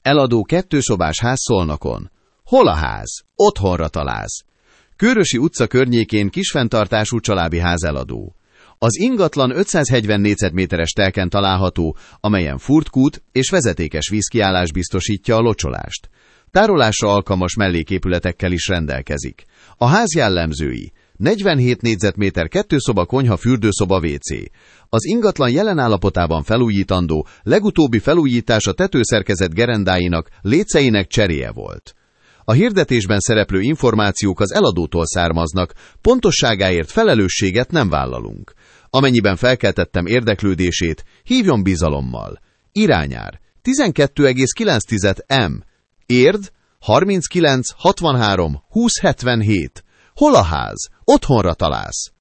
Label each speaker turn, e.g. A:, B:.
A: Eladó 2 szobás ház Szolnokon. Hol a ház? Otthonra találsz. Kőrösi utca környékén kisfenntartású családi ház eladó. Az ingatlan 570 négyzetméteres telken található, amelyen furtkút és vezetékes vízkiállás biztosítja a locsolást. Tárolásra alkalmas melléképületekkel is rendelkezik. A ház jellemzői: 47 négyzetméter 2 szoba, konyha, fürdőszoba, WC. Az ingatlan jelen állapotában felújítandó, legutóbbi felújítás a tetőszerkezet gerendáinak, léceinek cseréje volt. A hirdetésben szereplő információk az eladótól származnak, pontosságáért felelősséget nem vállalunk. Amennyiben felkeltettem érdeklődését, hívjon bizalommal. Irányár 12,9 m. Érd 39 63 20 77. Hol a ház? Otthonra találsz.